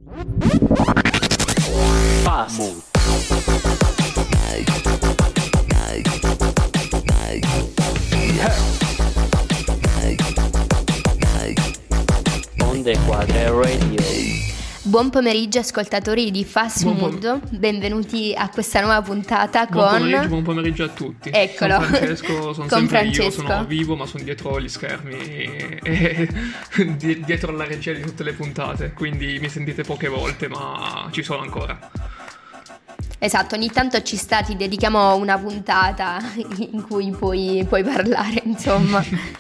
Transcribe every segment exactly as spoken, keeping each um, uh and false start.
Fast Mood. Onde Quadre Radio. Buon pomeriggio ascoltatori di Fast Buon Mood, pom- benvenuti a questa nuova puntata Buon con... pomeriggio, buon pomeriggio a tutti. Eccolo. Sono Francesco, sono Con sempre Francesco. io, sono vivo ma sono dietro gli schermi e, e di- dietro la regia di tutte le puntate, quindi mi sentite poche volte ma ci sono ancora. Esatto, ogni tanto ci sta, ti dedichiamo una puntata in cui puoi, puoi parlare, insomma.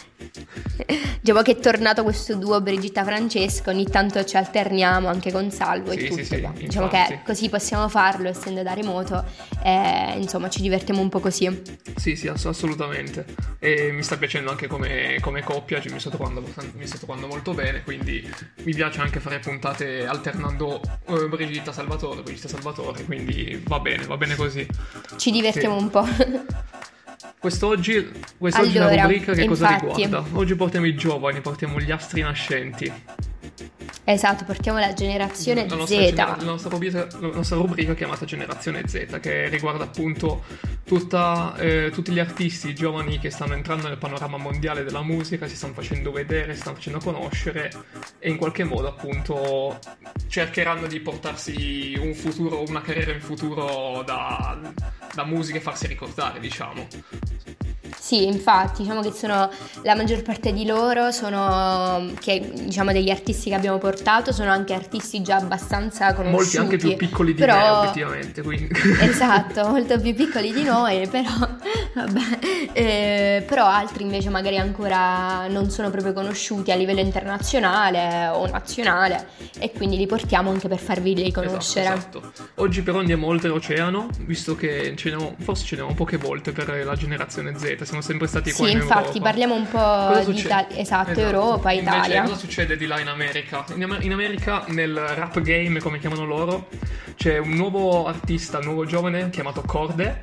Diciamo che è tornato questo duo Brigitta-Francesco, ogni tanto ci alterniamo anche con Salvo Sì, e tutto. sì, sì, Diciamo infatti. che così possiamo farlo essendo da remoto e insomma ci divertiamo un po' così. Sì, sì, ass- assolutamente. E mi sta piacendo anche come, come coppia, cioè mi sto trovando, mi sto trovando molto bene, quindi mi piace anche fare puntate alternando eh, Brigitta Salvatore, Brigitta Salvatore, quindi va bene, va bene così. Ci divertiamo Sì. un po'. Quest'oggi, quest'oggi Allora, la rubrica che cosa infatti. riguarda? Oggi portiamo i giovani, portiamo gli astri nascenti. Esatto, portiamo la generazione La nostra, Z. genera- la, nostra rubrica, la nostra rubrica chiamata Generazione Z, che riguarda appunto tutta, eh, tutti gli artisti giovani che stanno entrando nel panorama mondiale della musica, si stanno facendo vedere, si stanno facendo conoscere e in qualche modo appunto cercheranno di portarsi un futuro, una carriera in futuro da, da musica e farsi ricordare, diciamo. Sì, infatti, diciamo che sono la maggior parte di loro sono che diciamo degli artisti che abbiamo portato, sono anche artisti già abbastanza conosciuti. Molti anche più piccoli di però... me, obiettivamente, quindi. Esatto, molto più piccoli di noi, però vabbè, eh, però altri invece magari ancora non sono proprio conosciuti a livello internazionale o nazionale e quindi li portiamo anche per farvi conoscere. Esatto, esatto. Oggi però andiamo oltre l'oceano, visto che ce ne abbiamo- forse ce ne abbiamo poche volte per la generazione Z, siamo sempre stati qua Sì, in infatti Europa. parliamo un Cosa po' di succede? Italia, esatto, Europa, Invece, Italia. cosa succede di là in America? In, Amer- in America, nel rap game, come chiamano loro, c'è un nuovo artista, un nuovo giovane chiamato Corde.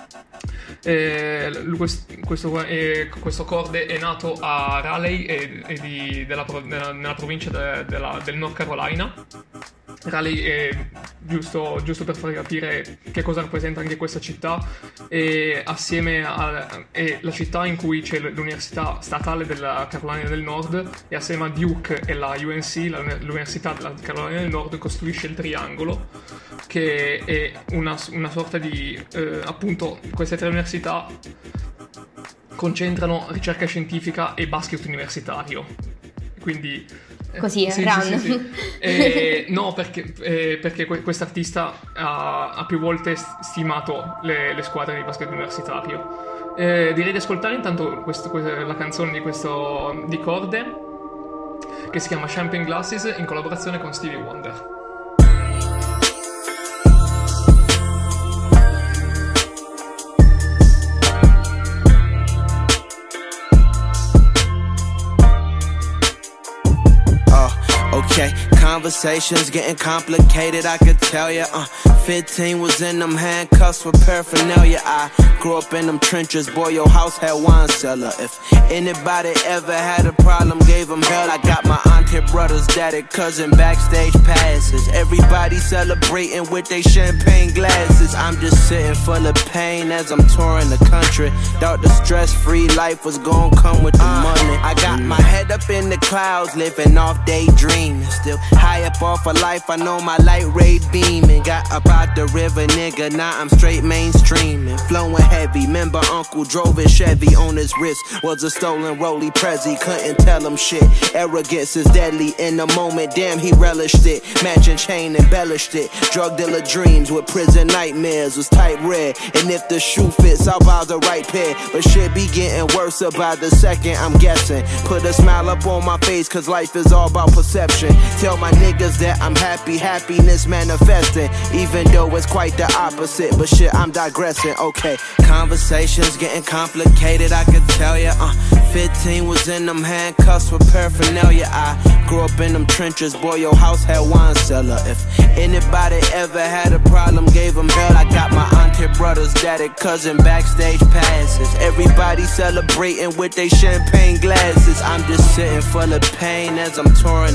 Eh, lui- quest- questo, eh, questo Corde è nato a Raleigh e, e di- della, pro- della- nella provincia de- della- del North Carolina. Raleigh è, giusto, giusto per far capire che cosa rappresenta anche questa città, è assieme a è la città in cui c'è l'università statale della Carolina del Nord e assieme a Duke e la U N C, la- l'università della Carolina del Nord, costruisce il triangolo, che è una, una sorta di eh, appunto queste tre università concentrano ricerca scientifica e basket universitario, quindi eh, Così, sì, run. sì, sì, sì. Eh, no, perché, eh, perché que- quest'artista ha, ha più volte st- stimato le, le squadre di basket universitario. Eh, direi di ascoltare intanto questo- que- la canzone di questo di Corde, che si chiama Champagne Glasses, in collaborazione con Stevie Wonder. Okay, conversations getting complicated, I could tell ya. Uh, fifteen was in them handcuffs with paraphernalia. I grew up in them trenches, boy, your house had wine cellar. If anybody ever had a problem, gave them hell. I got my auntie, brothers, daddy, cousin, backstage passes. Everybody celebrating with their champagne glasses. I'm just sitting full of pain as I'm touring the country. Thought the stress-free life was gonna come with the uh, money. I got my head up in the clouds, living off daydreaming. Still high up off of life, I know my light ray beaming. Got up out the river, nigga, now I'm straight mainstreaming. Flowing heavy, remember uncle drove his Chevy on his wrist. Was a stolen Rolly Prezi, couldn't tell him shit. Arrogance is deadly in the moment, damn he relished it. Matching chain embellished it. Drug dealer dreams with prison nightmares was type red. And if the shoe fits, I'll buy the right pair. But shit be getting worse about the second, I'm guessing. Put a smile up on my face, cause life is all about perception. Tell my niggas that I'm happy, happiness manifesting. Even though it's quite the opposite, but shit, I'm digressing. Okay, conversations getting complicated, I could tell ya. Uh, fifteen was in them handcuffs with paraphernalia. I grew up in them trenches, boy, your house had wine cellar. If anybody ever had a problem, gave them hell. I got my auntie, brothers, daddy, cousin, backstage passes. Everybody celebrating with their champagne glasses. I'm just sitting full of pain as I'm touring the country.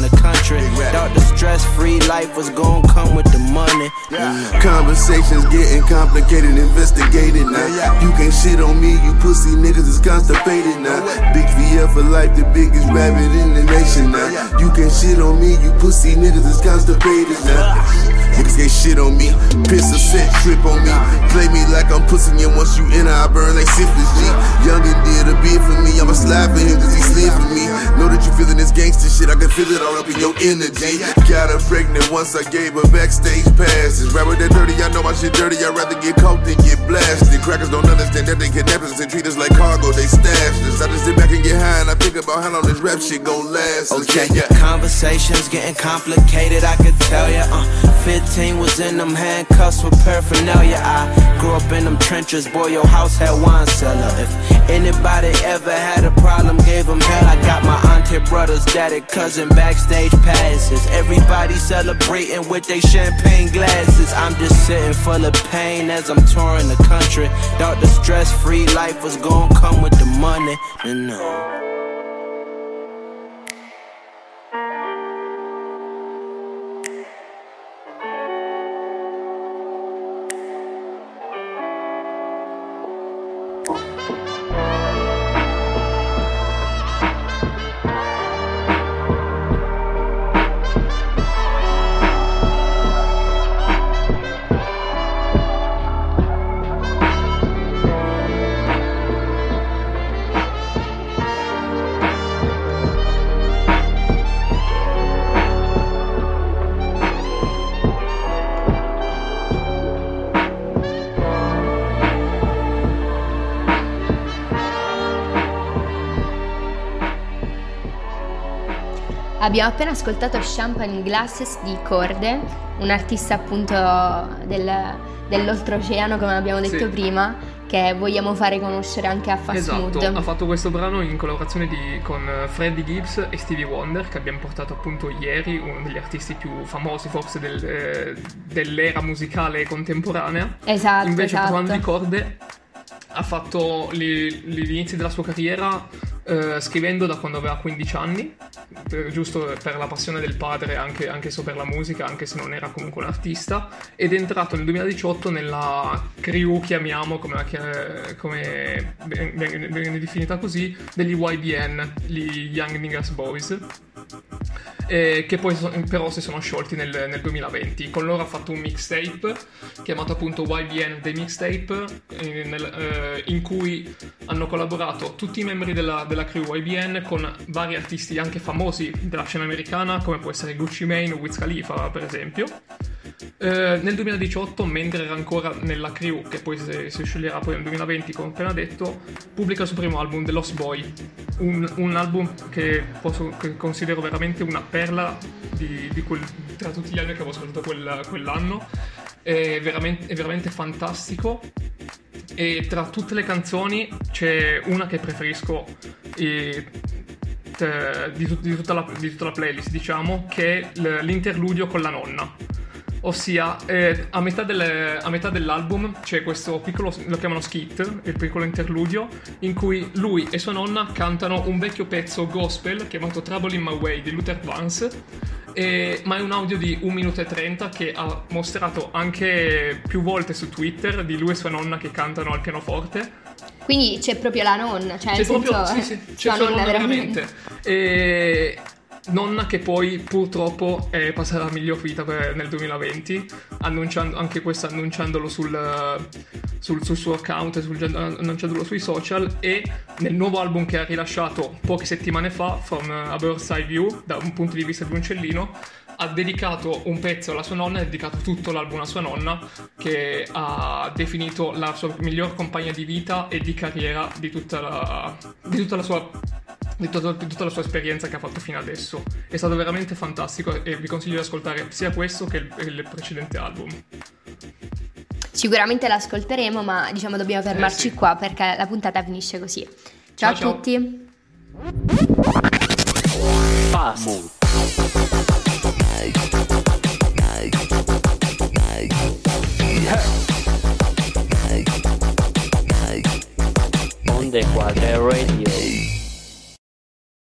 country. Thought the stress-free life was gonna come with the money. Yeah. Conversations getting complicated, investigated now. You can't shit on me, you pussy niggas is constipated now. Big V F for life, the biggest rabbit in the nation now. You can't shit on me, you pussy niggas is constipated now. Niggas can't shit on me, piss a set, trip on me. Play me like I'm pussy and once you enter I burn like syphilis G. Youngin did a bid for me, I'ma slide for him cause he slid for me. Know that you feeling this gangster shit, I can feel it all up in your energy. Got her pregnant once I gave her backstage passes. Rapper that dirty, I know my shit dirty, I'd rather get caught than get blasted. Crackers don't understand that they kidnap us and treat us like cargo, they stash us. I just sit back and get high and I think about how long this rap shit gon' last. Okay, yeah. Conversations getting complicated, I could tell ya. uh, fifteen was in them handcuffs with paraphernalia. I grew up in them trenches, boy, your house had wine cellar. If anybody ever had a problem, gave them hell. I got my auntie, brothers, daddy, cousin, backstage passes. Everybody celebrating with their champagne glasses. I'm just sitting full of pain as I'm touring the country. Thought the stress-free life was gonna come with the money. And no. Abbiamo appena ascoltato Champagne Glasses di Corde, un artista appunto del, dell'oltreoceano, come abbiamo detto Sì. prima, che vogliamo fare conoscere anche a Fast Esatto, Mood. ha fatto questo brano in collaborazione di, con Freddie Gibbs e Stevie Wonder, che abbiamo portato appunto ieri, uno degli artisti più famosi forse del, eh, dell'era musicale contemporanea. Esatto, Invece esatto. parlando di Corde, ha fatto gli, gli inizi della sua carriera eh, scrivendo da quando aveva quindici anni, per, giusto per la passione del padre, anche, anche so per la musica, anche se non era comunque un artista, ed è entrato nel duemiladiciotto nella crew, chiamiamo, come, come viene, viene definita così, degli Y B N, gli Young Niggas Boys. Eh, che poi so- però si sono sciolti nel, nel duemilaventi. Con loro ha fatto un mixtape chiamato appunto Y B N The Mixtape, eh, nel, eh, in cui hanno collaborato tutti i membri della, della crew Y B N con vari artisti anche famosi della scena americana, come può essere Gucci Mane o Wiz Khalifa per esempio. Eh, nel duemiladiciotto, mentre era ancora nella crew, che poi si, si scioglierà poi nel duemilaventi, come ho appena detto, pubblica il suo primo album, The Lost Boy, un, un album che, posso, che considero veramente una perla di, di quel, tra tutti gli anni che avevo ascoltato quel, quell'anno. È veramente, è veramente fantastico, e tra tutte le canzoni c'è una che preferisco e, te, di, tut, di, tutta la, di tutta la playlist, diciamo, che è l'interludio con la nonna. Ossia, eh, a, metà delle, a metà dell'album c'è questo piccolo, lo chiamano skit, il piccolo interludio, in cui lui e sua nonna cantano un vecchio pezzo gospel chiamato Trouble in My Way di Luther Vance, e, ma è un audio di un minuto e trenta che ha mostrato anche più volte su Twitter, di lui e sua nonna che cantano al pianoforte. Quindi c'è proprio la nonna, cioè C'è nel proprio, senso, sì, sì, c'è sua sua nonna nonna veramente. veramente. E... nonna che poi purtroppo è passata la miglior vita nel duemilaventi, annunciando, anche questo annunciandolo sul, sul, sul suo account, sul, annunciandolo sui social, e nel nuovo album che ha rilasciato poche settimane fa, From a Bird's Eye View, da un punto di vista di un uccellino, ha dedicato un pezzo alla sua nonna, ha dedicato tutto l'album a sua nonna, che ha definito la sua miglior compagna di vita e di carriera di tutta la, di tutta la sua Di tutta, di tutta la sua esperienza che ha fatto fino adesso. È stato veramente fantastico e vi consiglio di ascoltare sia questo che il, il precedente album. Sicuramente l'ascolteremo, ma diciamo dobbiamo fermarci Eh sì. qua perché la puntata finisce così. Ciao, Ciao, ciao. a tutti.